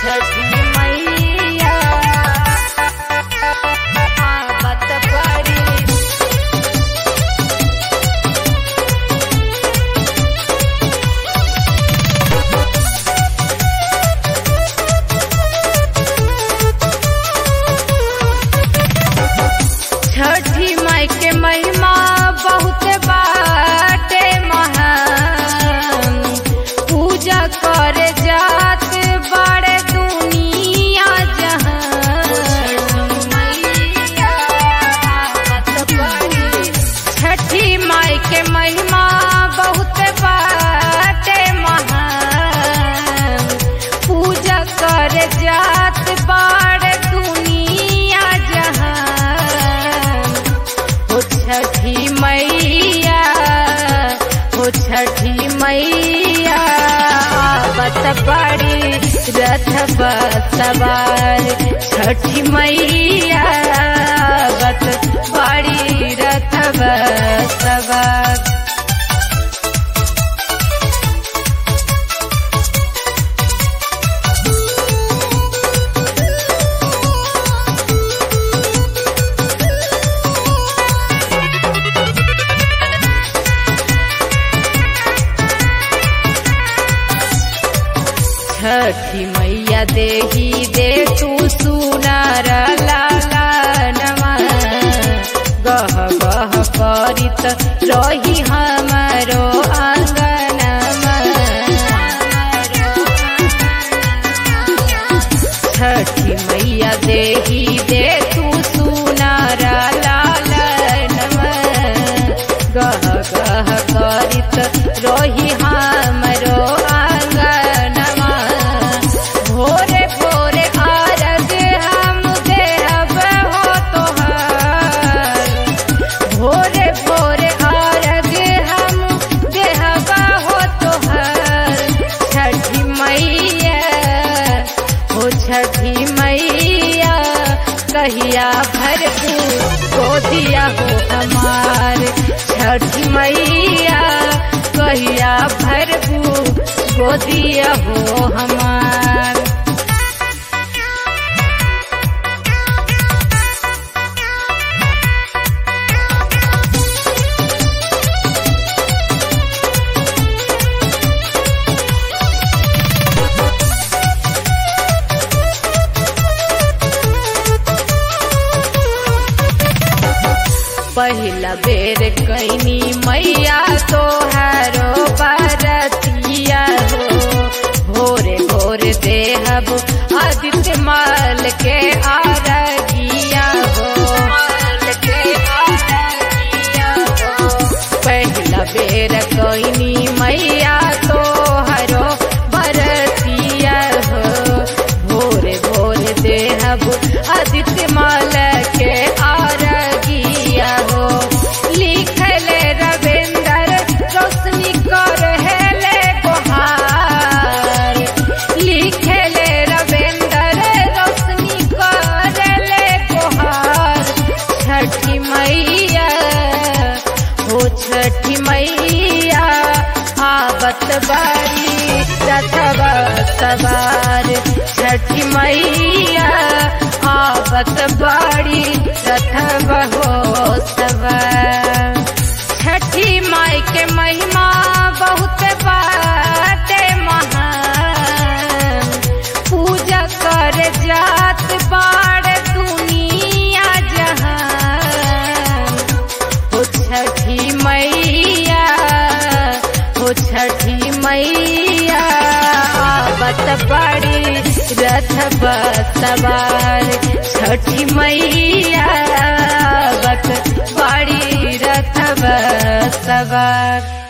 छठी मैया आवत बाड़ी। छठी माई के महिमा बहुत बाटे महान, पूजा करे जात बड़े दुनिया जहान। छठी माई के महिमा बहुत बाटे महान, पूजा करे जात बड़े दुनिया जहान। हो छठी मैया, हो छठी मैया आवत बाड़ी रथ सवार। छठी मैया आवत बाड़ी रथ सवार। छठी मैया देही दे तू सुनार लालनमा, गह गह करित रही हमारो आंगनमा। छठी मैया देही दे तू सुनार लालनमा, गह गह करित रही हमारो आंगनमा। भोरे भोरे आरग हम देहब हो तोहार, भोरे भोरे आरग हम देहब हो तोहार। छठी मैया, हो छठी मैया कहिया भरबू गोदिया हो हमार। छठी मैया कहिया भरबू गोदिया हो हमार। पहिला बेर कैनी मैया तोहारो बरतिया हो, भोरे भोरे देहब आदित्य माल के आरगिया हो। पहिला बेर कैनी मैया तोहारो बरतिया हो, भोरे भोरे देहब आदित्य माल के आरगिया हो। लिखले रविंदर रोशनी कर हेले गोहार, लिखले रविंदर रोशनी कर ले गोहार। छठी मैया, हो छठी मैया आवत बाड़ी रथवा सवार। छठी मैया आवत बाड़ी रथवा हो सवार। छठी माई के महिमा बहुत बाटे महान, पूजा कर जात बाड़ दुनिया जहान। हो छठी मैया, हो छठी मैया आवत बाड़ी रथ सवार। छठी मैया आवत बाड़ी रथ सवार।